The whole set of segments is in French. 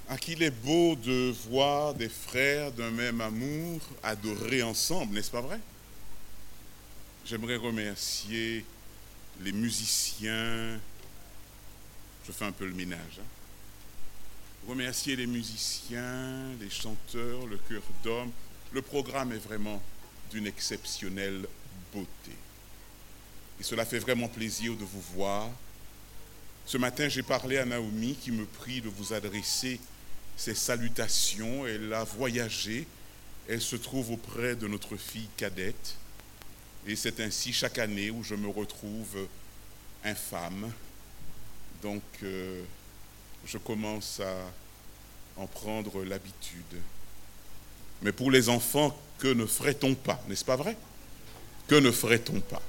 À qu'il est beau de voir des frères d'un même amour adorer ensemble, n'est-ce pas vrai? J'aimerais remercier les musiciens, je fais un peu le ménage, remercier les musiciens, les chanteurs, le chœur d'hommes. Le programme est vraiment d'une exceptionnelle beauté. Et cela fait vraiment plaisir de vous voir. Ce matin, j'ai parlé à Naomi qui me prie de vous adresser ses salutations. Elle a voyagé, elle se trouve auprès de notre fille cadette. Et c'est ainsi chaque année où je me retrouve infâme. Donc, je commence à en prendre l'habitude. Mais pour les enfants, que ne ferait-on pas, n'est-ce pas vrai? Que ne ferait-on pas?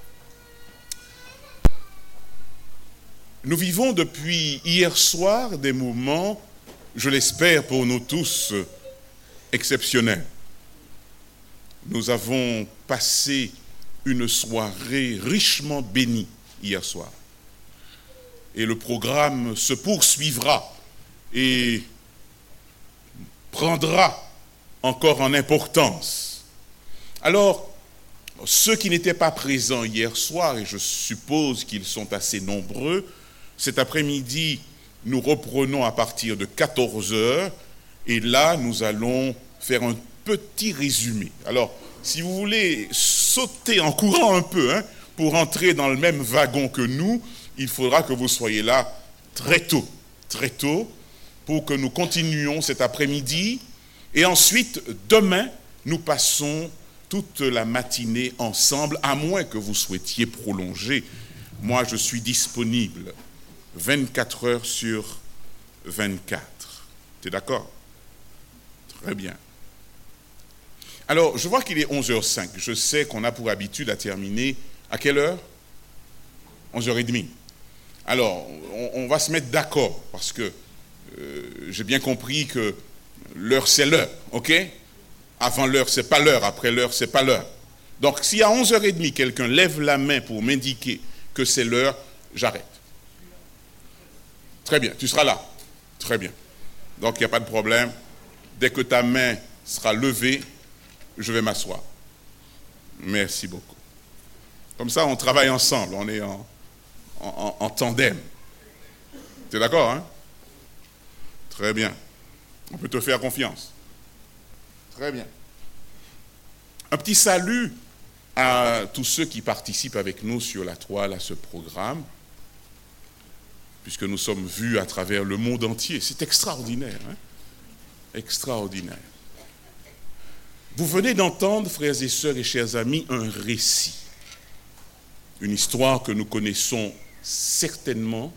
Nous vivons depuis hier soir des moments, je l'espère pour nous tous, exceptionnels. Nous avons passé une soirée richement bénie hier soir. Et le programme se poursuivra et prendra encore en importance. Alors, ceux qui n'étaient pas présents hier soir, et je suppose qu'ils sont assez nombreux, cet après-midi, nous reprenons à partir de 14h, et là, nous allons faire un petit résumé. Alors, si vous voulez sauter en courant un peu, pour entrer dans le même wagon que nous, il faudra que vous soyez là très tôt, pour que nous continuions cet après-midi. Et ensuite, demain, nous passons toute la matinée ensemble, à moins que vous souhaitiez prolonger. Moi, je suis disponible 24 heures sur 24. Tu es d'accord? Très bien. Alors, je vois qu'il est 11h05. Je sais qu'on a pour habitude à terminer à quelle heure? 11h30. Alors, on va se mettre d'accord, parce que j'ai bien compris que l'heure, c'est l'heure, ok? Avant l'heure, c'est pas l'heure. Après l'heure, c'est pas l'heure. Donc, si à 11h30, quelqu'un lève la main pour m'indiquer que c'est l'heure, j'arrête. Très bien, tu seras là. Très bien. Donc, il n'y a pas de problème. Dès que ta main sera levée, je vais m'asseoir. Merci beaucoup. Comme ça, on travaille ensemble. On est en tandem. Tu es d'accord, hein? Très bien. On peut te faire confiance. Très bien. Un petit salut à tous ceux qui participent avec nous sur la toile à ce programme, puisque nous sommes vus à travers le monde entier. C'est extraordinaire, hein? Extraordinaire. Vous venez d'entendre, frères et sœurs et chers amis, un récit. Une histoire que nous connaissons certainement.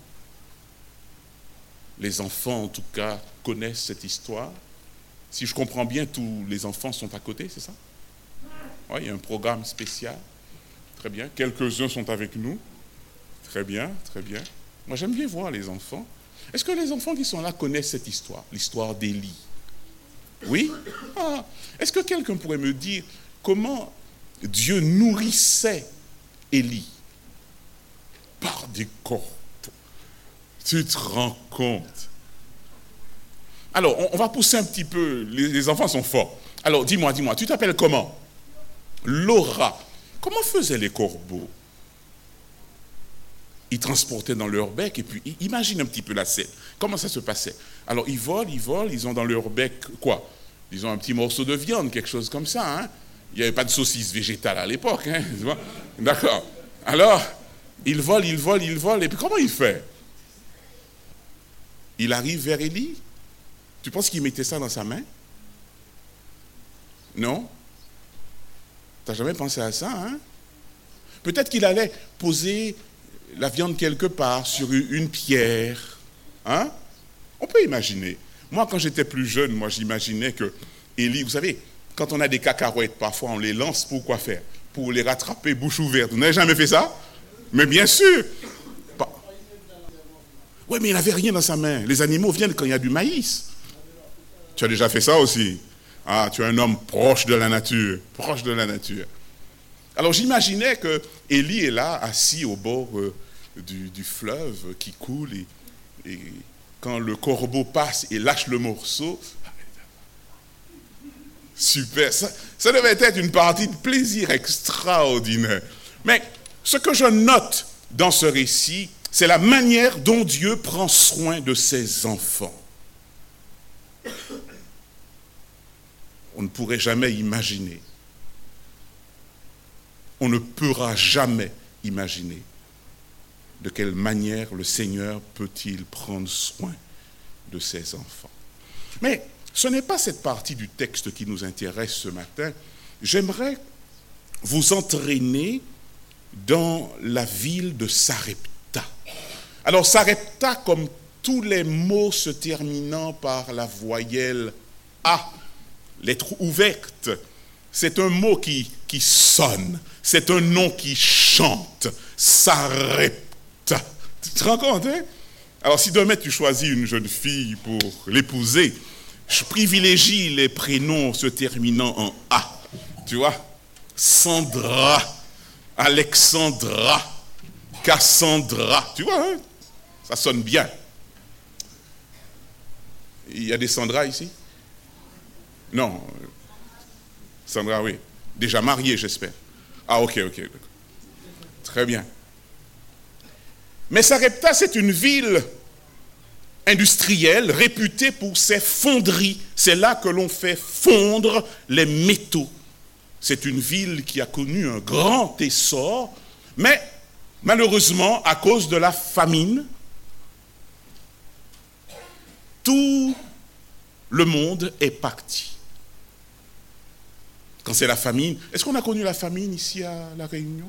Les enfants, en tout cas, connaissent cette histoire. Si je comprends bien, tous les enfants sont à côté, c'est ça? Oui, il y a un programme spécial. Très bien. Quelques-uns sont avec nous. Très bien, très bien. Moi, j'aime bien voir les enfants. Est-ce que les enfants qui sont là connaissent cette histoire? L'histoire d'Élie? Oui? Ah. Est-ce que quelqu'un pourrait me dire comment Dieu nourrissait Élie? Par des corbeaux. Tu te rends compte? Alors, on va pousser un petit peu. Les enfants sont forts. Alors, dis-moi, tu t'appelles comment? Laura. Comment faisaient les corbeaux? Ils transportaient dans leur bec, et puis, imagine un petit peu la scène. Comment ça se passait? Alors, ils volent, ils ont dans leur bec, quoi? Ils ont un petit morceau de viande, quelque chose comme ça, hein? Il n'y avait pas de saucisse végétale à l'époque, hein? D'accord. Alors, ils volent, et puis comment il fait? Il arrive vers Élie. Tu penses qu'il mettait ça dans sa main? Non? Tu n'as jamais pensé à ça, hein? Peut-être qu'il allait poser la viande quelque part sur une pierre. Hein? On peut imaginer. Moi, quand j'étais plus jeune, j'imaginais que Élie, vous savez, quand on a des cacahuètes, parfois on les lance pour quoi faire? Pour les rattraper bouche ouverte. Vous n'avez jamais fait ça? Mais bien sûr. Oui, mais il n'avait rien dans sa main. Les animaux viennent quand il y a du maïs. Tu as déjà fait ça aussi? Ah, tu es un homme proche de la nature. Proche de la nature. Alors j'imaginais que Élie est là, assis au bord du fleuve qui coule. Et quand le corbeau passe et lâche le morceau. Super, ça devait être une partie de plaisir extraordinaire. Mais ce que je note dans ce récit, c'est la manière dont Dieu prend soin de ses enfants. On ne pourrait jamais imaginer. On ne pourra jamais imaginer de quelle manière le Seigneur peut-il prendre soin de ses enfants. Mais ce n'est pas cette partie du texte qui nous intéresse ce matin. J'aimerais vous entraîner dans la ville de Sarepta. Alors Sarepta, comme tous les mots se terminant par la voyelle A, lettre ouverte, c'est un mot qui sonne, c'est un nom qui chante, Sarepta. Tu te rends compte, hein? Alors si demain tu choisis une jeune fille pour l'épouser, je privilégie les prénoms se terminant en A, tu vois, Sandra, Alexandra, Cassandra, tu vois, hein? Ça sonne bien. Il y a des Sandra ici? Non. Sandra, oui. Déjà mariée, j'espère. Ah, ok, d'accord. Très bien. Mais Sarepta, c'est une ville industrielle réputée pour ses fonderies. C'est là que l'on fait fondre les métaux. C'est une ville qui a connu un grand essor, mais malheureusement, à cause de la famine, tout le monde est parti. Quand c'est la famine, est-ce qu'on a connu la famine ici à La Réunion?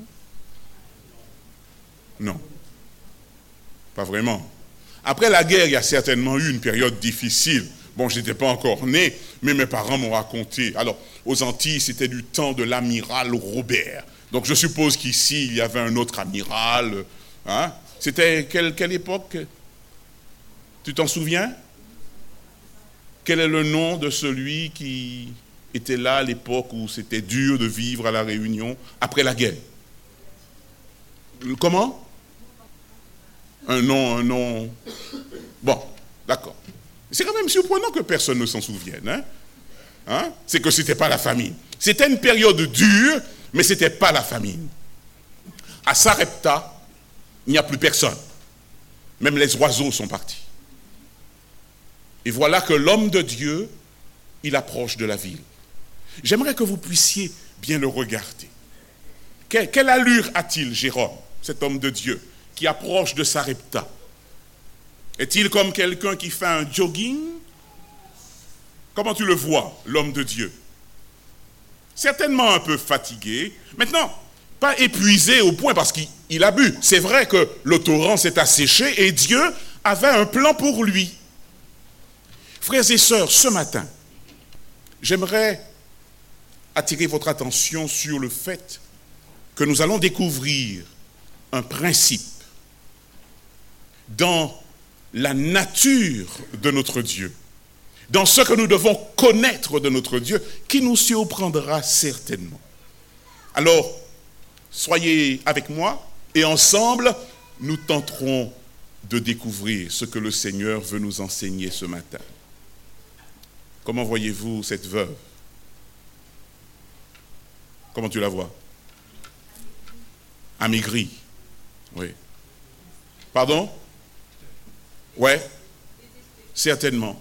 Non, pas vraiment. Après la guerre, il y a certainement eu une période difficile. Bon, je n'étais pas encore né, mais mes parents m'ont raconté. Alors, aux Antilles, c'était du temps de l'amiral Robert. Donc, je suppose qu'ici, il y avait un autre amiral. Hein? C'était quelle époque? Tu t'en souviens? Quel est le nom de celui qui était là à l'époque où c'était dur de vivre à La Réunion après la guerre? Comment? Un nom. Bon, d'accord. C'est quand même surprenant que personne ne s'en souvienne. Hein? C'est que ce n'était pas la famine. C'était une période dure, mais ce n'était pas la famine. À Sarepta, il n'y a plus personne. Même les oiseaux sont partis. Et voilà que l'homme de Dieu, il approche de la ville. J'aimerais que vous puissiez bien le regarder. Quelle allure a-t-il, Jérôme, cet homme de Dieu, qui approche de Sarepta? Est-il comme quelqu'un qui fait un jogging? Comment tu le vois, l'homme de Dieu? Certainement un peu fatigué. Maintenant, pas épuisé au point parce qu'il a bu. C'est vrai que le torrent s'est asséché et Dieu avait un plan pour lui. Frères et sœurs, ce matin, j'aimerais attirer votre attention sur le fait que nous allons découvrir un principe dans la nature de notre Dieu, dans ce que nous devons connaître de notre Dieu, qui nous surprendra certainement. Alors, soyez avec moi et ensemble, nous tenterons de découvrir ce que le Seigneur veut nous enseigner ce matin. Comment voyez-vous cette veuve? Comment tu la vois? Amaigrie. Oui. Pardon? Ouais. Certainement.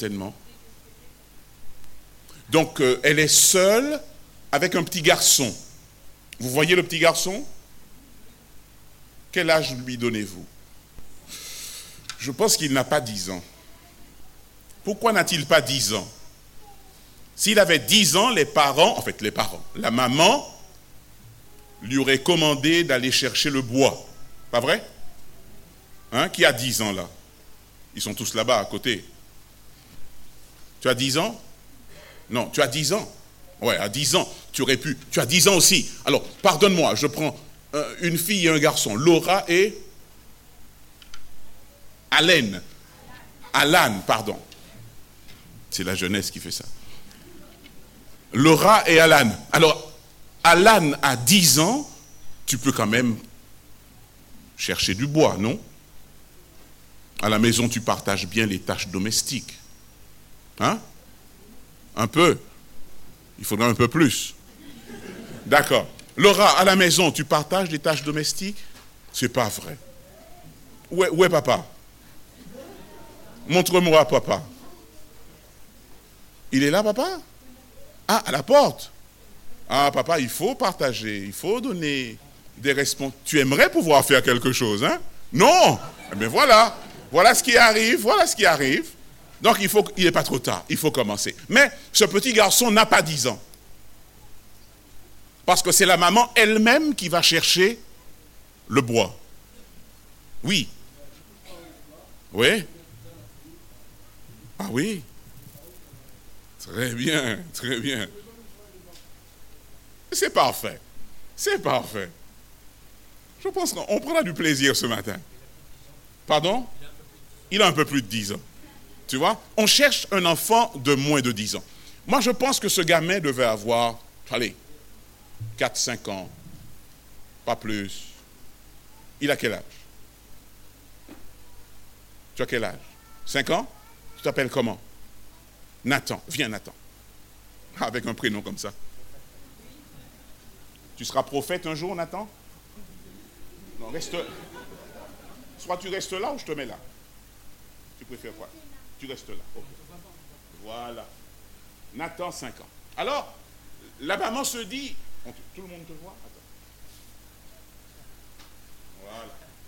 Donc, elle est seule avec un petit garçon. Vous voyez le petit garçon? Quel âge lui donnez-vous? Je pense qu'il n'a pas 10 ans. Pourquoi n'a-t-il pas 10 ans? S'il avait 10 ans, la maman lui aurait commandé d'aller chercher le bois. Pas vrai? Hein? Qui a 10 ans là? Ils sont tous là-bas à côté. Tu as 10 ans? Non, tu as 10 ans. Ouais, à 10 ans, tu aurais pu. Tu as 10 ans aussi. Alors, pardonne-moi, je prends une fille et un garçon. Laura et Alan, pardon. C'est la jeunesse qui fait ça. Laura et Alan. Alors, Alan a 10 ans, tu peux quand même chercher du bois, non? À la maison, tu partages bien les tâches domestiques. Hein? Un peu. Il faudra un peu plus. D'accord. Laura, à la maison, tu partages les tâches domestiques? C'est pas vrai. Où est papa? Montre-moi papa. Il est là, papa? Ah, à la porte. Ah, papa, il faut partager, il faut donner des responsabilités. Tu aimerais pouvoir faire quelque chose, hein? Non! Eh bien voilà. Voilà ce qui arrive, voilà ce qui arrive. Donc il n'est pas trop tard, il faut commencer. Mais ce petit garçon n'a pas 10 ans. Parce que c'est la maman elle-même qui va chercher le bois. Oui. Oui. Ah oui. Très bien, très bien. C'est parfait. C'est parfait. Je pense qu'on prendra du plaisir ce matin. Pardon? Il a un peu plus de 10 ans. Tu vois? On cherche un enfant de moins de 10 ans. Moi, je pense que ce gamin devait avoir, allez, 4-5 ans, pas plus. Il a quel âge? Tu as quel âge? 5 ans? Tu t'appelles comment? Nathan. Viens, Nathan. Avec un prénom comme ça. Tu seras prophète un jour, Nathan? Non, reste. Soit tu restes là ou je te mets là. Tu préfères quoi? Tu restes là. Okay. Voilà. Nathan, 5 ans. Alors, la maman se dit... Tout le monde te voit? Attends. Voilà.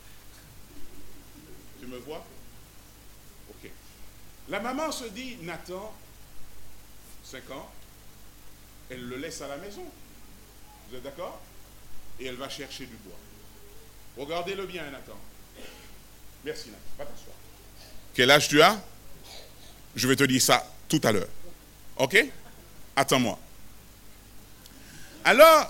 Tu me vois? Ok. La maman se dit, Nathan, 5 ans, elle le laisse à la maison. Vous êtes d'accord? Et elle va chercher du bois. Regardez-le bien, Nathan. Merci, Nathan. Va t'asseoir. Quel âge tu as? Je vais te dire ça tout à l'heure. Ok? Attends-moi. Alors,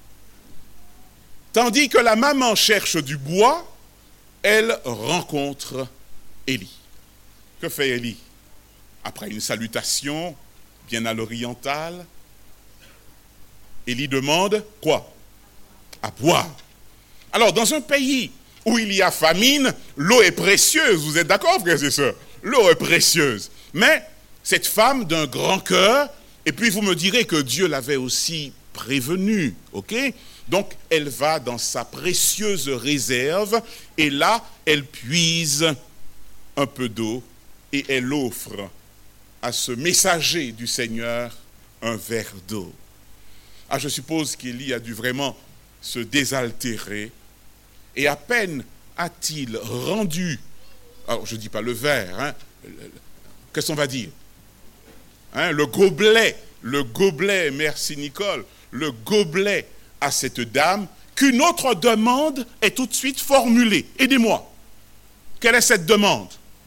tandis que la maman cherche du bois, elle rencontre Élie. Que fait Élie? Après une salutation, bien à l'orientale, Élie demande quoi? À boire. Alors, dans un pays où il y a famine, l'eau est précieuse. Vous êtes d'accord, frères et sœurs? L'eau est précieuse. Mais cette femme d'un grand cœur, et puis vous me direz que Dieu l'avait aussi prévenue, ok? Donc, elle va dans sa précieuse réserve, et là, elle puise un peu d'eau, et elle offre à ce messager du Seigneur un verre d'eau. Ah, je suppose qu'Élie a dû vraiment se désaltérer, et à peine a-t-il rendu, alors je ne dis pas le verre, hein, qu'est-ce qu'on va dire, hein, le gobelet, merci Nicole, le gobelet à cette dame, qu'une autre demande est tout de suite formulée. Aidez-moi. Quelle est cette demande?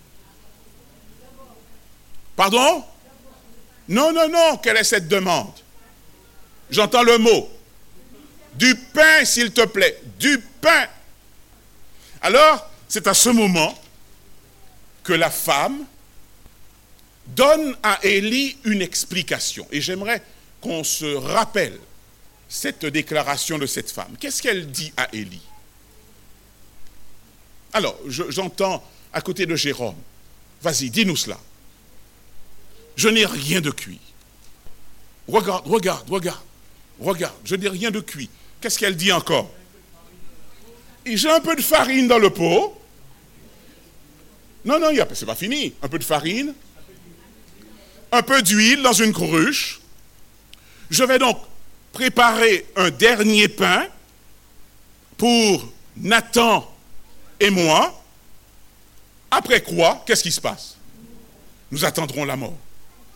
Pardon? Non, quelle est cette demande? J'entends le mot. Du pain, s'il te plaît. Du pain. Alors, c'est à ce moment que la femme donne à Élie une explication. Et j'aimerais qu'on se rappelle cette déclaration de cette femme. Qu'est-ce qu'elle dit à Élie? Alors, j'entends à côté de Jérôme. Vas-y, dis-nous cela. Je n'ai rien de cuit. Regarde. Je n'ai rien de cuit. Qu'est-ce qu'elle dit encore? Et j'ai un peu de farine dans le pot. Non, c'est pas fini. Un peu de farine. Un peu d'huile dans une cruche. Je vais donc préparer un dernier pain pour Nathan et moi. Après quoi, qu'est-ce qui se passe? Nous attendrons la mort.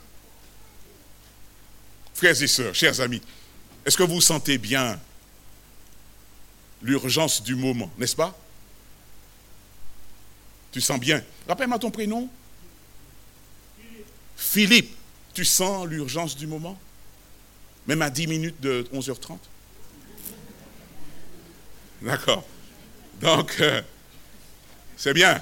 Frères et sœurs, chers amis, est-ce que vous sentez bien l'urgence du moment, n'est-ce pas? Tu sens bien. Rappelle-moi ton prénom. Philippe. Tu sens l'urgence du moment? Même à 10 minutes de 11h30? D'accord. Donc, c'est bien.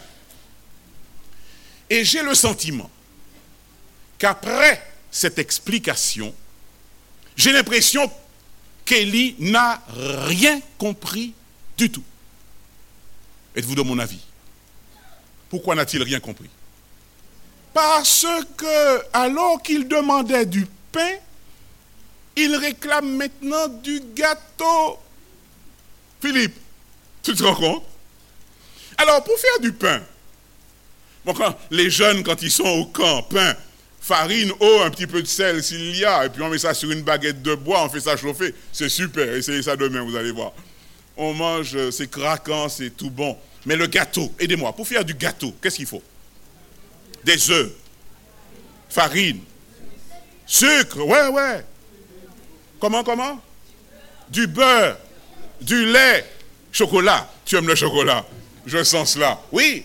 Et j'ai le sentiment qu'après cette explication, j'ai l'impression qu'Élie n'a rien compris du tout. Êtes-vous de mon avis? Pourquoi n'a-t-il rien compris? Parce que, alors qu'il demandait du pain, il réclame maintenant du gâteau. Philippe, tu te rends compte? Alors, pour faire du pain, bon, les jeunes, quand ils sont au camp, pain, farine, eau, un petit peu de sel s'il y a, et puis on met ça sur une baguette de bois, on fait ça chauffer, c'est super, essayez ça demain, vous allez voir. On mange, c'est craquant, c'est tout bon. Mais le gâteau, aidez-moi, pour faire du gâteau, qu'est-ce qu'il faut? Des œufs, farine, sucre, ouais. Comment? Du beurre, du lait, chocolat. Tu aimes le chocolat? Je sens cela. Oui.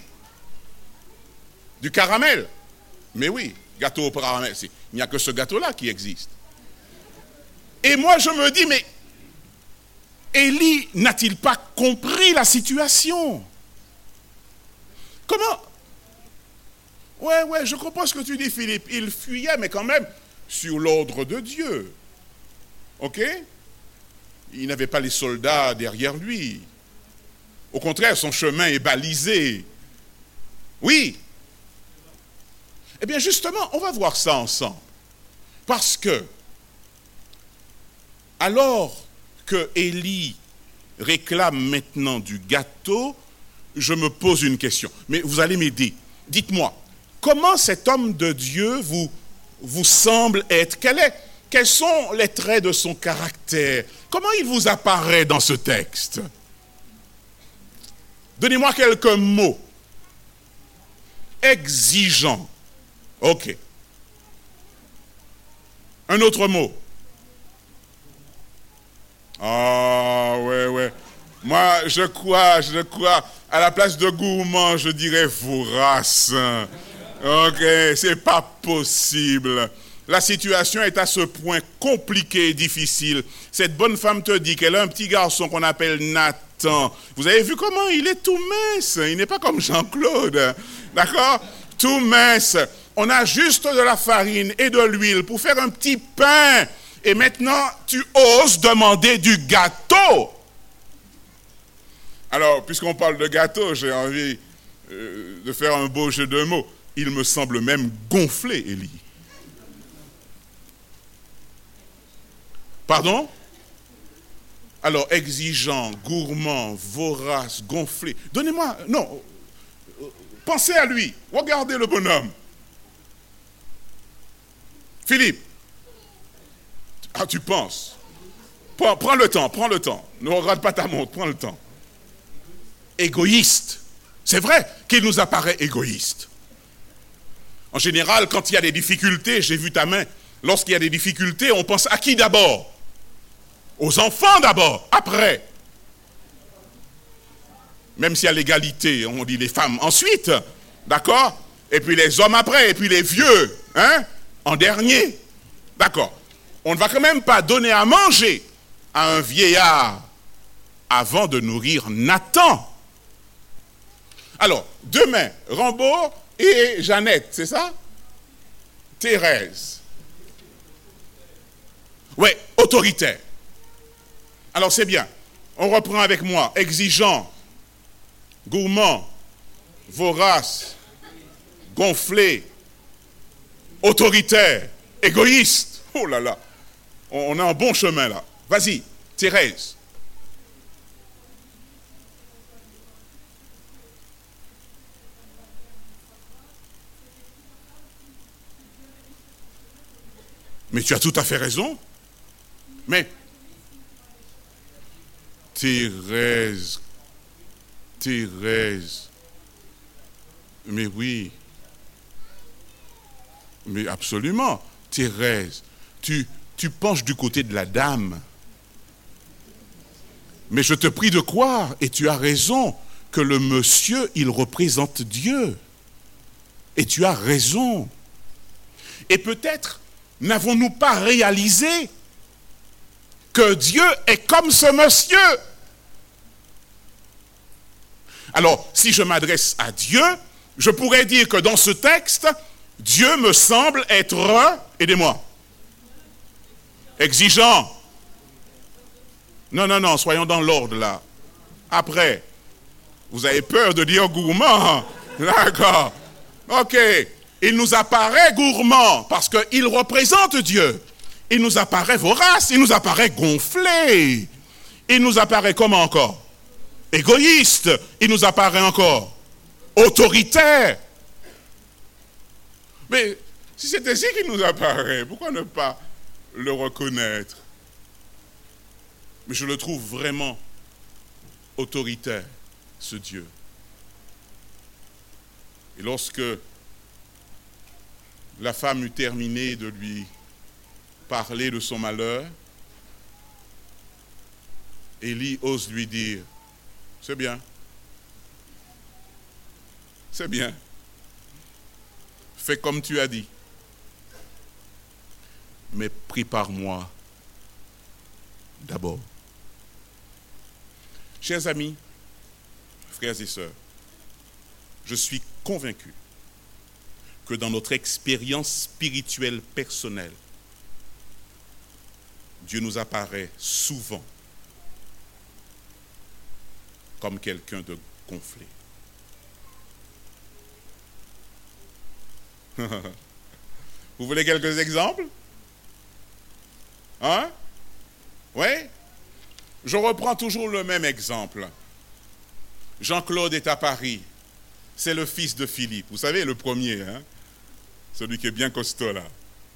Du caramel. Mais oui, gâteau au caramel. Il n'y a que ce gâteau-là qui existe. Et moi, je me dis, mais Élie n'a-t-il pas compris la situation? Comment? Ouais, je comprends ce que tu dis, Philippe. Il fuyait, mais quand même, sur l'ordre de Dieu. Ok? Il n'avait pas les soldats derrière lui. Au contraire, son chemin est balisé. Oui. Eh bien, justement, on va voir ça ensemble. Parce que, alors que Élie réclame maintenant du gâteau, je me pose une question. Mais vous allez m'aider. Dites-moi, comment cet homme de Dieu vous semble être? Quels sont les traits de son caractère? Comment il vous apparaît dans ce texte? Donnez-moi quelques mots. Exigeant. Ok. Un autre mot. Ah, ouais. Moi, je crois, à la place de gourmand, je dirais vorace. Ok, c'est pas possible. La situation est à ce point compliquée et difficile. Cette bonne femme te dit qu'elle a un petit garçon qu'on appelle Nathan. Vous avez vu comment il est tout mince? Il n'est pas comme Jean-Claude. D'accord? Tout mince. On a juste de la farine et de l'huile pour faire un petit pain. Et maintenant, tu oses demander du gâteau. Alors, puisqu'on parle de gâteau, j'ai envie de faire un beau jeu de mots. Il me semble même gonflé, Élie. Pardon? Alors, exigeant, gourmand, vorace, gonflé. Donnez-moi, non, pensez à lui. Regardez le bonhomme. Philippe. Ah, tu penses? Prends le temps. Ne regarde pas ta montre, prends le temps. Égoïste. C'est vrai qu'il nous apparaît égoïste. En général, quand il y a des difficultés, j'ai vu ta main, lorsqu'il y a des difficultés, on pense à qui d'abord? Aux enfants d'abord, après. Même s'il y a l'égalité, on dit les femmes ensuite, d'accord? Et puis les hommes après, et puis les vieux, hein? En dernier, d'accord. On ne va quand même pas donner à manger à un vieillard avant de nourrir Nathan. Alors, demain, Rambo et Jeannette, c'est ça? Thérèse. Ouais, autoritaire. Alors c'est bien. On reprend avec moi. Exigeant, gourmand, vorace, gonflé, autoritaire, égoïste. Oh là là. On a un bon chemin là. Vas-y, Thérèse. Mais tu as tout à fait raison. Mais Thérèse, mais oui, mais absolument, Thérèse, tu penches du côté de la dame. Mais je te prie de croire, et tu as raison, que le monsieur, il représente Dieu. Et tu as raison. Et peut-être n'avons-nous pas réalisé que Dieu est comme ce monsieur. Alors, si je m'adresse à Dieu, je pourrais dire que dans ce texte, Dieu me semble être, aidez-moi, exigeant. Non, soyons dans l'ordre là. Après, vous avez peur de dire gourmand. D'accord. Ok. Il nous apparaît gourmand parce qu'il représente Dieu. Il nous apparaît vorace, il nous apparaît gonflé. Il nous apparaît comment encore? Égoïste. Il nous apparaît encore autoritaire. Mais si c'est ainsi qu'il nous apparaît, pourquoi ne pas le reconnaître? Mais je le trouve vraiment autoritaire, ce Dieu. Et lorsque la femme eut terminé de lui parler de son malheur, Élie ose lui dire, c'est bien, fais comme tu as dit, mais prépare-moi d'abord. Chers amis, frères et sœurs, je suis convaincu que dans notre expérience spirituelle personnelle, Dieu nous apparaît souvent comme quelqu'un de gonflé. Vous voulez quelques exemples? Hein? Oui? Je reprends toujours le même exemple. Jean-Claude est à Paris. C'est le fils de Philippe. Vous savez, le premier, hein? Celui qui est bien costaud là.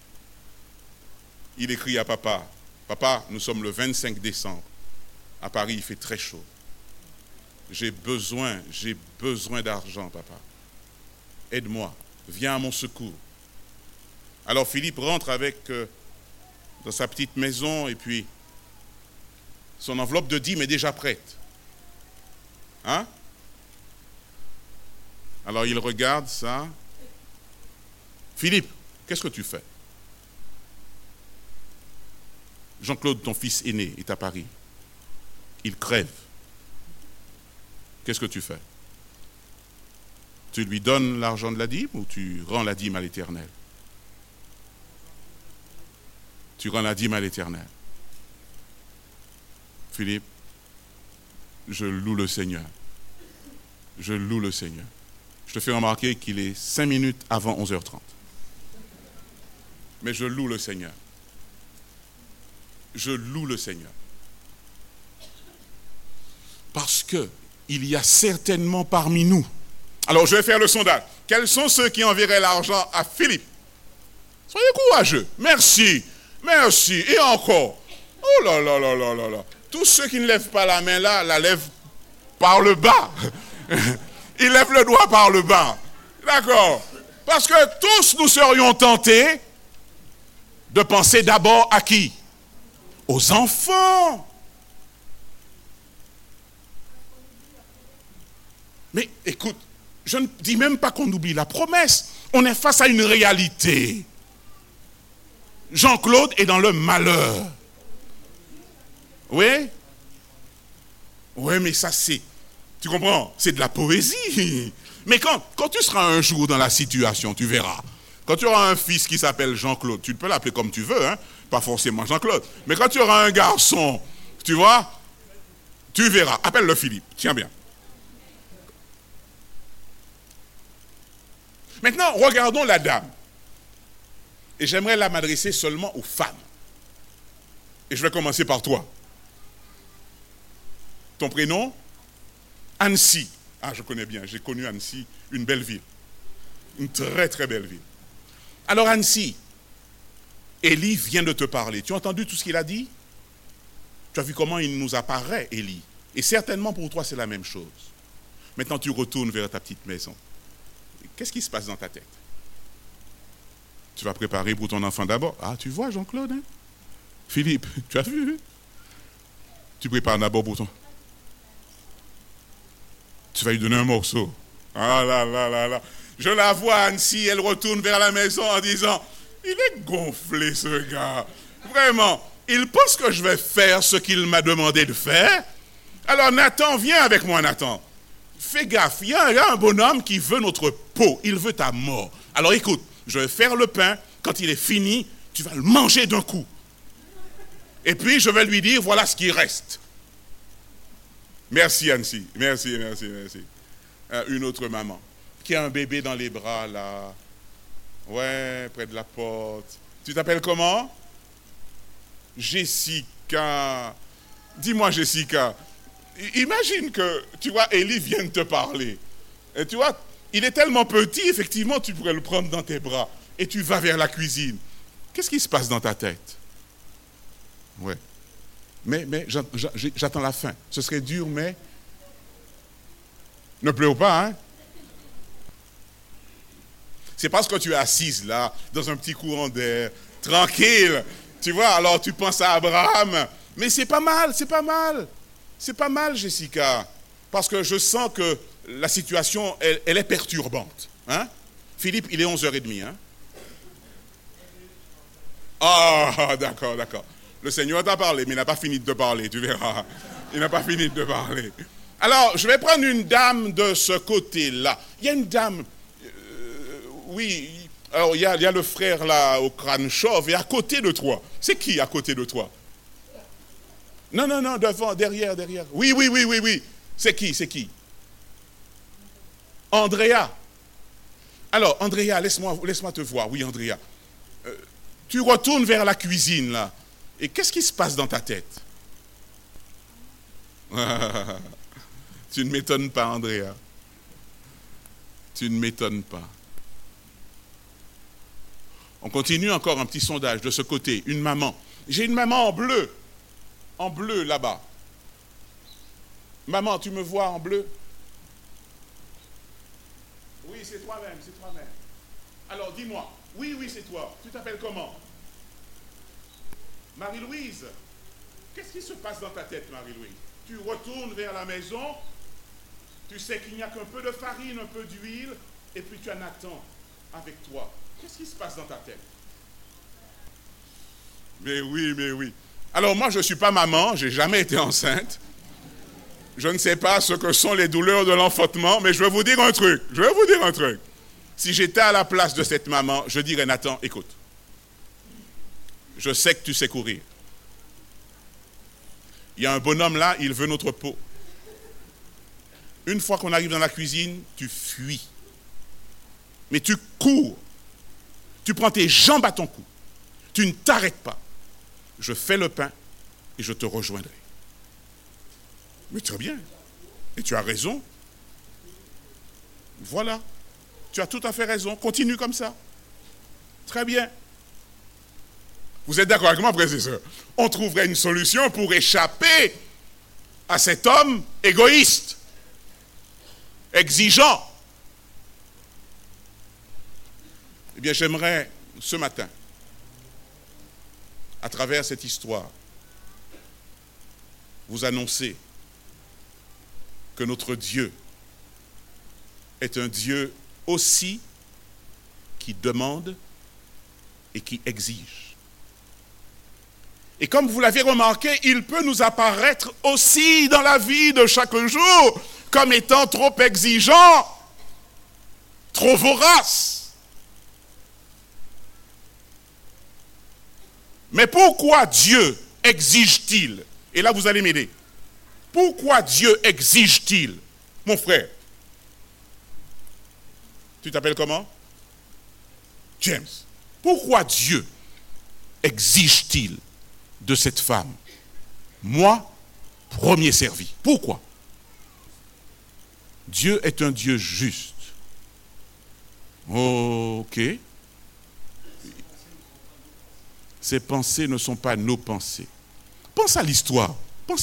Il écrit à papa. Papa, nous sommes le 25 décembre. À Paris, il fait très chaud. J'ai besoin d'argent, papa. Aide-moi. Viens à mon secours. Alors Philippe rentre dans sa petite maison et puis son enveloppe de dîmes est déjà prête. Hein? Alors il regarde ça. Philippe, qu'est-ce que tu fais? Jean-Claude, ton fils aîné, est à Paris. Il crève. Qu'est-ce que tu fais? Tu lui donnes l'argent de la dîme ou tu rends la dîme à l'Éternel? Tu rends la dîme à l'Éternel. Philippe, je loue le Seigneur. Je loue le Seigneur. Je te fais remarquer qu'il est 5 minutes avant 11h30. Mais je loue le Seigneur. Je loue le Seigneur. Parce que il y a certainement parmi nous. Alors je vais faire le sondage. Quels sont ceux qui enverraient l'argent à Philippe? Soyez courageux. Merci. Merci. Et encore. Oh là là là là là là. Tous ceux qui ne lèvent pas la main là, la lèvent par le bas. Ils lèvent le doigt par le bas. D'accord. Parce que tous nous serions tentés de penser d'abord à qui? Aux enfants. Mais écoute, je ne dis même pas qu'on oublie la promesse. On est face à une réalité. Jean-Claude est dans le malheur. Oui? Oui, mais ça c'est, tu comprends? C'est de la poésie. Mais quand tu seras un jour dans la situation, tu verras. Quand tu auras un fils qui s'appelle Jean-Claude, tu peux l'appeler comme tu veux, hein? Pas forcément Jean-Claude. Mais quand tu auras un garçon, tu vois, tu verras. Appelle-le Philippe, tiens bien. Maintenant, regardons la dame. Et j'aimerais la m'adresser seulement aux femmes. Et je vais commencer par toi. Ton prénom? Annecy. Ah, je connais bien. J'ai connu Annecy, une belle ville. Une très très belle ville. Alors Annecy, Élie vient de te parler. Tu as entendu tout ce qu'il a dit? Tu as vu comment il nous apparaît, Élie. Et certainement pour toi, c'est la même chose. Maintenant, tu retournes vers ta petite maison. Qu'est-ce qui se passe dans ta tête? Tu vas préparer pour ton enfant d'abord. Ah, tu vois, Jean-Claude, hein? Philippe, tu as vu? Tu prépares d'abord pour ton... Tu vas lui donner un morceau. Ah là là là là. Je la vois, Annecy, elle retourne vers la maison en disant, il est gonflé ce gars. Vraiment, il pense que je vais faire ce qu'il m'a demandé de faire. Alors Nathan, viens avec moi, Nathan. Fais gaffe, il y a un bonhomme qui veut notre peau, il veut ta mort. Alors écoute, je vais faire le pain, quand il est fini, tu vas le manger d'un coup. Et puis je vais lui dire, voilà ce qui reste. Merci Annecy, merci. Une autre maman. qui a un bébé dans les bras, là. Ouais, près de la porte. Tu t'appelles comment? Jessica. Dis-moi, Jessica. Imagine que, tu vois, Élie vient de te parler. Et tu vois, il est tellement petit, effectivement, tu pourrais le prendre dans tes bras. Et tu vas vers la cuisine. Qu'est-ce qui se passe dans ta tête? Ouais. Mais j'attends la fin. Ce serait dur, mais... Ne pleure pas, hein? C'est parce que tu es assise là, dans un petit courant d'air, tranquille. Tu vois, alors tu penses à Abraham. Mais c'est pas mal, c'est pas mal. C'est pas mal, Jessica. Parce que je sens que la situation, elle est perturbante. Hein? Philippe, il est 11h30. Hein? Ah, d'accord, d'accord. Le Seigneur t'a parlé, mais il n'a pas fini de te parler, tu verras. Il n'a pas fini de te parler. Alors, je vais prendre une dame de ce côté-là. Il y a une dame... oui, alors il y a le frère là au crâne chauve et à côté de toi. C'est qui à côté de toi? Non, devant, derrière. Oui. C'est qui? Andrea. Alors, Andrea, laisse-moi te voir. Oui, Andrea. Tu retournes vers la cuisine là. Et qu'est-ce qui se passe dans ta tête? Tu ne m'étonnes pas, Andrea. Tu ne m'étonnes pas. On continue encore un petit sondage de ce côté. Une maman. J'ai une maman en bleu là-bas. Maman, tu me vois en bleu? Oui, c'est toi-même. Alors dis-moi. Oui, c'est toi. Tu t'appelles comment? Marie-Louise. Qu'est-ce qui se passe dans ta tête, Marie-Louise? Tu retournes vers la maison, tu sais qu'il n'y a qu'un peu de farine, un peu d'huile, et puis tu en attends avec toi. Qu'est-ce qui se passe dans ta tête? Mais oui. Alors moi, je ne suis pas maman, je n'ai jamais été enceinte. Je ne sais pas ce que sont les douleurs de l'enfantement, mais je vais vous dire un truc. Si j'étais à la place de cette maman, je dirais, Nathan, écoute, je sais que tu sais courir. Il y a un bonhomme là, il veut notre peau. Une fois qu'on arrive dans la cuisine, tu fuis. Mais tu cours. Tu prends tes jambes à ton cou. Tu ne t'arrêtes pas. Je fais le pain et je te rejoindrai. Mais très bien. Et tu as raison. Voilà. Tu as tout à fait raison. Continue comme ça. Très bien. Vous êtes d'accord avec moi, frères et sœurs? On trouverait une solution pour échapper à cet homme égoïste, exigeant. Eh bien, j'aimerais, ce matin, à travers cette histoire, vous annoncer que notre Dieu est un Dieu aussi qui demande et qui exige. Et comme vous l'avez remarqué, il peut nous apparaître aussi dans la vie de chaque jour comme étant trop exigeant, trop vorace. Mais pourquoi Dieu exige-t-il? Et là, vous allez m'aider. Pourquoi Dieu exige-t-il? Mon frère, tu t'appelles comment? James. Pourquoi Dieu exige-t-il de cette femme? Moi, premier servi. Pourquoi? Dieu est un Dieu juste. Ok. Ses pensées ne sont pas nos pensées. Pense à l'histoire.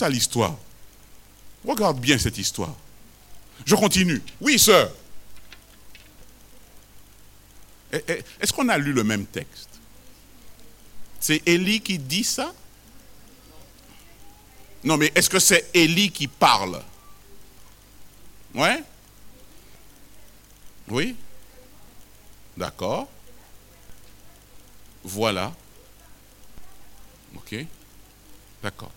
Regarde bien cette histoire. Je continue. Oui, sœur. Est-ce qu'on a lu le même texte? C'est Élie qui dit ça? Non, mais est-ce que c'est Élie qui parle? Ouais? Oui? D'accord. Voilà. Ok. D'accord.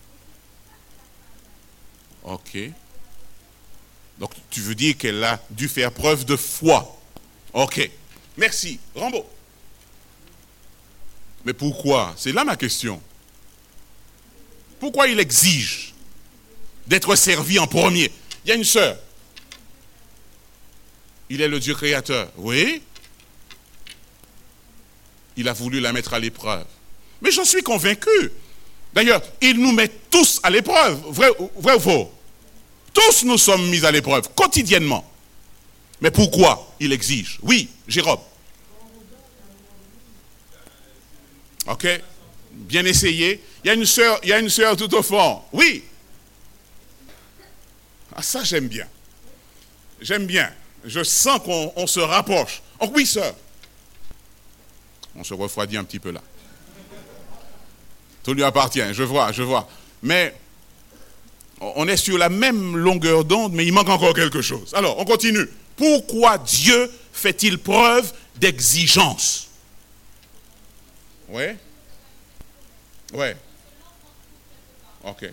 Ok. Donc, tu veux dire qu'elle a dû faire preuve de foi. Ok. Merci. Rambo. Mais pourquoi? C'est là ma question. Pourquoi il exige d'être servi en premier? Il y a une sœur. Il est le Dieu créateur. Oui. Il a voulu la mettre à l'épreuve. Mais j'en suis convaincu. D'ailleurs, il nous met tous à l'épreuve. Vrai ou faux? Tous nous sommes mis à l'épreuve, quotidiennement. Mais pourquoi il exige? Oui, Jérôme. Ok, bien essayé. Il y a une sœur tout au fond. Oui. Ah, ça, j'aime bien. J'aime bien. Je sens qu'on se rapproche. Oh oui, sœur. On se refroidit un petit peu là. Tout lui appartient, je vois. Mais on est sur la même longueur d'onde, mais il manque encore quelque chose. Alors, on continue. Pourquoi Dieu fait-il preuve d'exigence? Oui. Oui. Ok.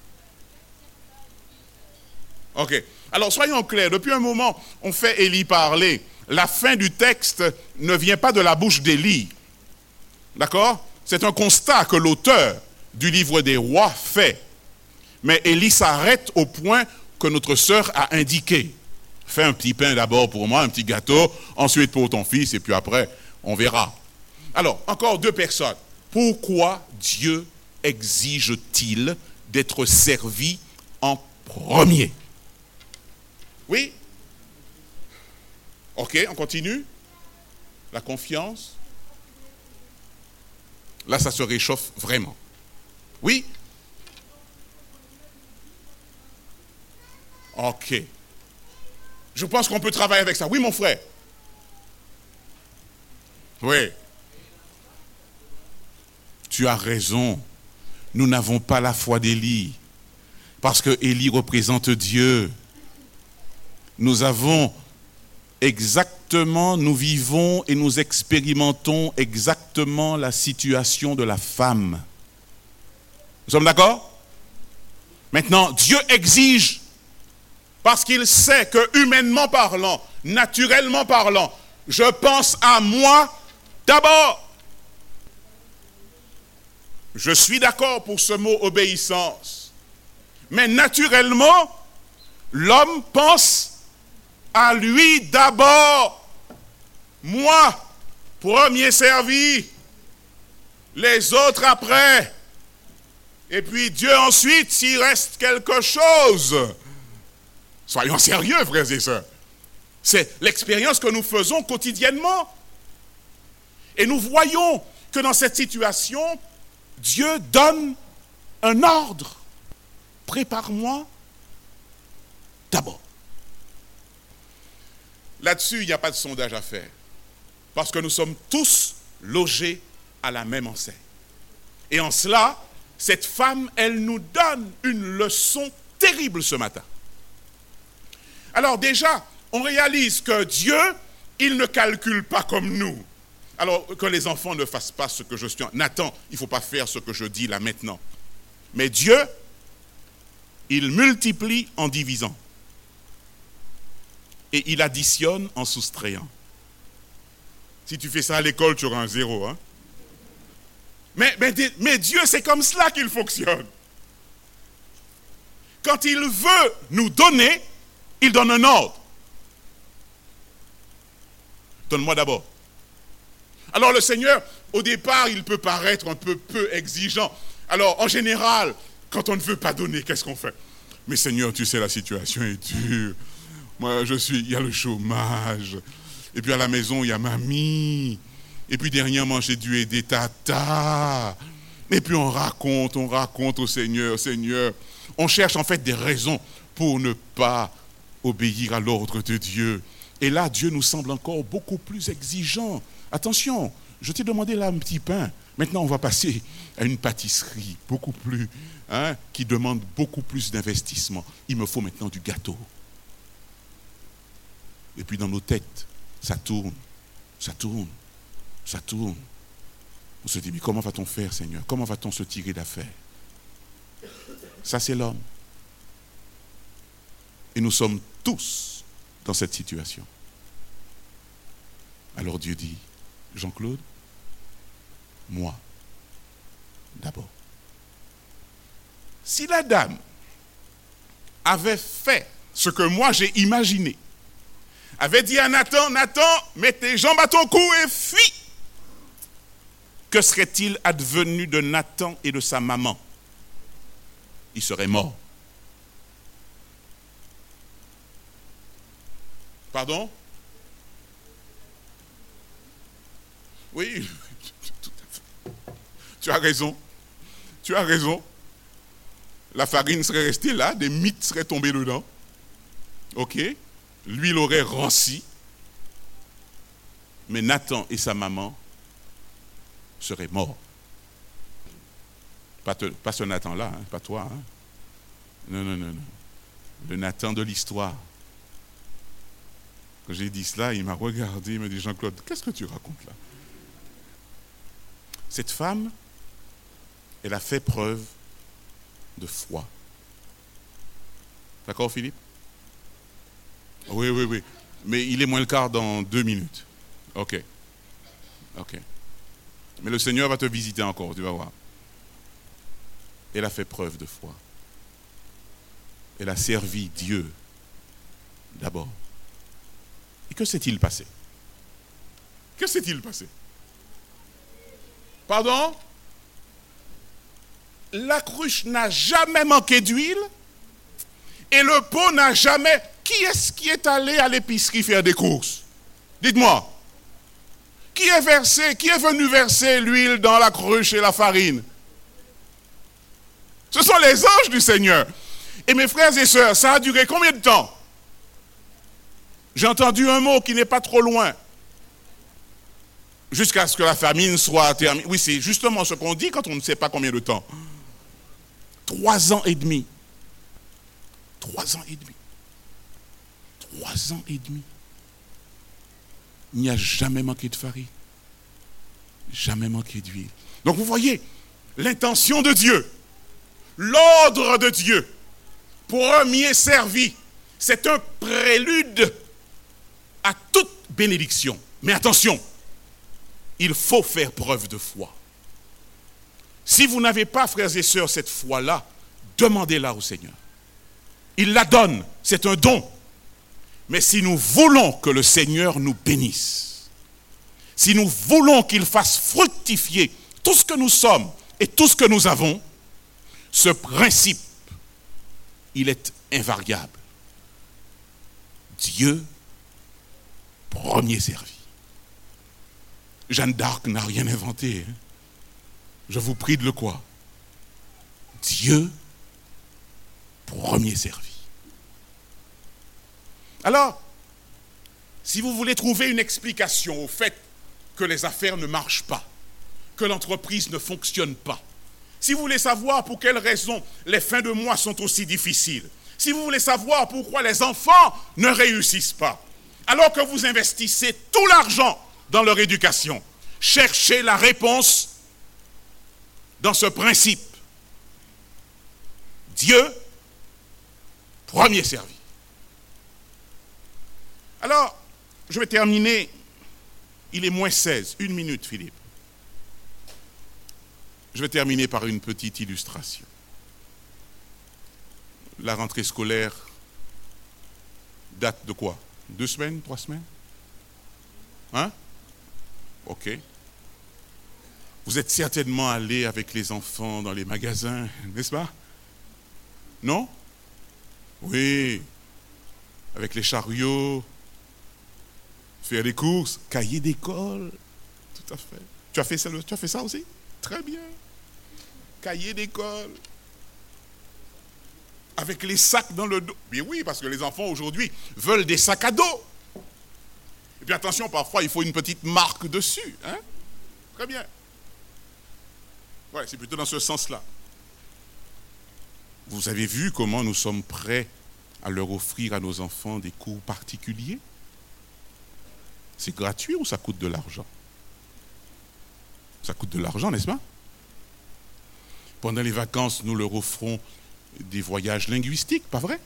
Ok. Alors, soyons clairs. Depuis un moment, on fait Élie parler. La fin du texte ne vient pas de la bouche d'Élie. D'accord? C'est un constat que l'auteur du livre des rois fait. Mais Élie s'arrête au point que notre sœur a indiqué. Fais un petit pain d'abord pour moi, un petit gâteau, ensuite pour ton fils, et puis après, on verra. Alors, encore deux personnes. Pourquoi Dieu exige-t-il d'être servi en premier? Oui? Ok, on continue. La confiance. Là, ça se réchauffe vraiment. Oui? Ok. Je pense qu'on peut travailler avec ça. Oui, mon frère? Oui. Tu as raison. Nous n'avons pas la foi d'Élie. Parce que Élie représente Dieu. Nous avons exactement, nous vivons et nous expérimentons exactement la situation de la femme. Nous sommes d'accord? Maintenant, Dieu exige, parce qu'il sait que humainement parlant, naturellement parlant, je pense à moi d'abord. Je suis d'accord pour ce mot obéissance. Mais naturellement, l'homme pense à lui d'abord. Moi, premier servi. Les autres après. Et puis Dieu ensuite, s'il reste quelque chose. Soyons sérieux, frères et sœurs. C'est l'expérience que nous faisons quotidiennement. Et nous voyons que dans cette situation, Dieu donne un ordre. Prépare-moi d'abord. Là-dessus, il n'y a pas de sondage à faire. Parce que nous sommes tous logés à la même enseigne. Et en cela, cette femme, elle nous donne une leçon terrible ce matin. Alors déjà, on réalise que Dieu, il ne calcule pas comme nous. Alors que les enfants ne fassent pas ce que je suis. Nathan, il ne faut pas faire ce que je dis là maintenant. Mais Dieu, il multiplie en divisant. Et il additionne en soustrayant. Si tu fais ça à l'école, tu auras un 0. Hein? Mais Dieu, c'est comme cela qu'il fonctionne. Quand il veut nous donner, il donne un ordre. Donne-moi d'abord. Alors le Seigneur, au départ, il peut paraître un peu exigeant. Alors, en général, quand on ne veut pas donner, qu'est-ce qu'on fait? Mais Seigneur, tu sais, la situation est dure. Moi, il y a le chômage. Et puis à la maison, il y a mamie. Et puis dernièrement, j'ai dû aider tata. Et puis on raconte au Seigneur. Seigneur, on cherche en fait des raisons pour ne pas obéir à l'ordre de Dieu. Et là, Dieu nous semble encore beaucoup plus exigeant. Attention, je t'ai demandé là un petit pain. Maintenant, on va passer à une pâtisserie beaucoup plus, qui demande beaucoup plus d'investissement. Il me faut maintenant du gâteau. Et puis dans nos têtes, ça tourne. On se dit, mais comment va-t-on faire, Seigneur? Comment va-t-on se tirer d'affaire? Ça, c'est l'homme. Et nous sommes tous dans cette situation. Alors Dieu dit, Jean-Claude, moi, d'abord. Si la dame avait fait ce que moi j'ai imaginé, avait dit à Nathan, Nathan, mets tes jambes à ton cou et fuis. Que serait-il advenu de Nathan et de sa maman? Il serait mort. Pardon? Oui, tout à fait. Tu as raison. Tu as raison. La farine serait restée là, des mites seraient tombés dedans. Ok? L'huile aurait ranci. Mais Nathan et sa maman seraient morts. Pas ce Nathan-là, hein, pas toi. Hein. Non, non, non, non. Le Nathan de l'histoire. Quand j'ai dit cela, il m'a regardé, il m'a dit, Jean-Claude, qu'est-ce que tu racontes là? Cette femme, elle a fait preuve de foi. D'accord, Philippe? Oui, oui, oui. Mais il est moins le quart dans 2 minutes. Ok. Ok. Mais le Seigneur va te visiter encore, tu vas voir. Elle a fait preuve de foi. Elle a servi Dieu d'abord. Et que s'est-il passé? Que s'est-il passé? Pardon? La cruche n'a jamais manqué d'huile et le pot n'a jamais... Qui est-ce qui est allé à l'épicerie faire des courses? Dites-moi. Qui est venu verser l'huile dans la cruche et la farine? Ce sont les anges du Seigneur. Et mes frères et sœurs, ça a duré combien de temps? J'ai entendu un mot qui n'est pas trop loin. Jusqu'à ce que la famine soit terminée. Oui, c'est justement ce qu'on dit quand on ne sait pas combien de temps. 3 ans et demi. 3 ans et demi. 3 ans et demi. Il n'y a jamais manqué de farine. Jamais manqué d'huile. Donc vous voyez, l'intention de Dieu, l'ordre de Dieu, premier servi, c'est un prélude à toute bénédiction. Mais attention, il faut faire preuve de foi. Si vous n'avez pas, frères et sœurs, cette foi-là, demandez-la au Seigneur. Il la donne, c'est un don. Mais si nous voulons que le Seigneur nous bénisse, si nous voulons qu'il fasse fructifier tout ce que nous sommes et tout ce que nous avons, ce principe, il est invariable. Dieu, premier servi. Jeanne d'Arc n'a rien inventé. Hein. Je vous prie de le croire. Dieu, premier servi. Alors, si vous voulez trouver une explication au fait que les affaires ne marchent pas, que l'entreprise ne fonctionne pas, si vous voulez savoir pour quelles raisons les fins de mois sont aussi difficiles, si vous voulez savoir pourquoi les enfants ne réussissent pas, alors que vous investissez tout l'argent dans leur éducation, cherchez la réponse dans ce principe. Dieu, premier servi. Alors, je vais terminer. Il est moins 16. 1 minute, Philippe. Je vais terminer par une petite illustration. La rentrée scolaire date de quoi? 2 semaines? 3 semaines? Hein? Ok. Vous êtes certainement allés avec les enfants dans les magasins, n'est-ce pas? Non? Oui. Avec les chariots. Faire des courses, cahiers d'école. Tout à fait. Tu as fait ça aussi? Très bien. Cahiers d'école. Avec les sacs dans le dos. Mais oui, parce que les enfants aujourd'hui veulent des sacs à dos. Et puis attention, parfois il faut une petite marque dessus. Hein? Très bien. Ouais, c'est plutôt dans ce sens-là. Vous avez vu comment nous sommes prêts à leur offrir à nos enfants des cours particuliers? C'est gratuit ou ça coûte de l'argent? Ça coûte de l'argent, n'est-ce pas? Pendant les vacances, nous leur offrons des voyages linguistiques, pas vrai?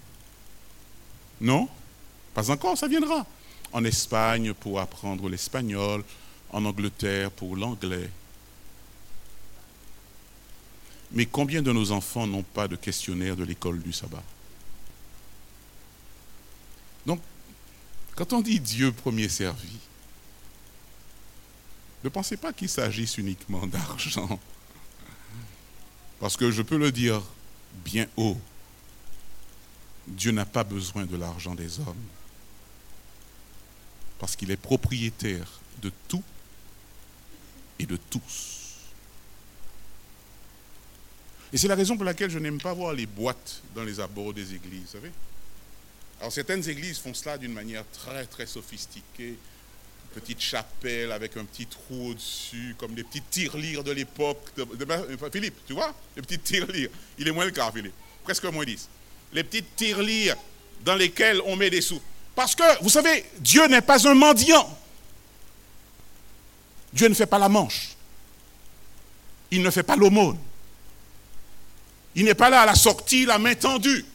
Non? Pas encore, ça viendra. En Espagne pour apprendre l'espagnol, en Angleterre pour l'anglais. Mais combien de nos enfants n'ont pas de questionnaire de l'école du sabbat? Donc, Quand on dit Dieu premier servi, ne pensez pas qu'il s'agisse uniquement d'argent. Parce que je peux le dire bien haut, Dieu n'a pas besoin de l'argent des hommes. Parce qu'il est propriétaire de tout et de tous. Et c'est la raison pour laquelle je n'aime pas voir les boîtes dans les abords des églises, vous savez. Alors certaines églises font cela d'une manière très très sophistiquée. Une petite chapelle avec un petit trou au-dessus, comme les petits tirelires de l'époque. Philippe, tu vois, les petits tirelires. Il est moins le quart, Philippe. Presque moins 10. Les petites tirelires dans lesquelles on met des sous. Parce que, vous savez, Dieu n'est pas un mendiant. Dieu ne fait pas la manche. Il ne fait pas l'aumône. Il n'est pas là à la sortie, la main tendue,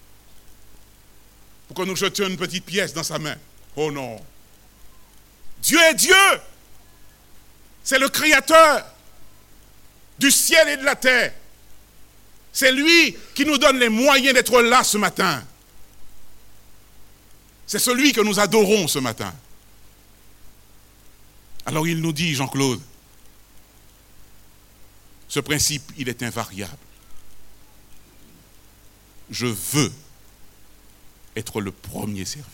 pour que nous jetions une petite pièce dans sa main. Oh non. Dieu est Dieu. C'est le Créateur du ciel et de la terre. C'est lui qui nous donne les moyens d'être là ce matin. C'est celui que nous adorons ce matin. Alors il nous dit, Jean-Claude, ce principe, il est invariable. Je veux être le premier servi.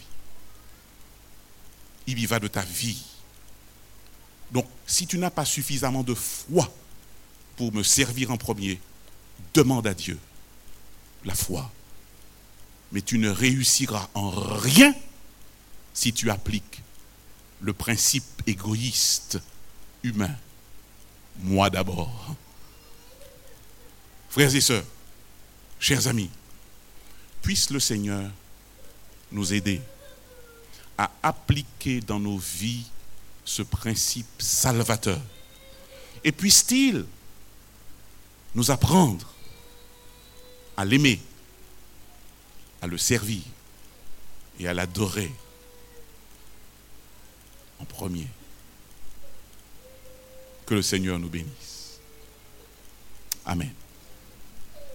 Il y va de ta vie. Donc, si tu n'as pas suffisamment de foi pour me servir en premier, demande à Dieu la foi. Mais tu ne réussiras en rien si tu appliques le principe égoïste, humain. Moi d'abord. Frères et sœurs, chers amis, puisse le Seigneur nous aider à appliquer dans nos vies ce principe salvateur. Et puisse-t-il nous apprendre à l'aimer, à le servir et à l'adorer en premier. Que le Seigneur nous bénisse. Amen.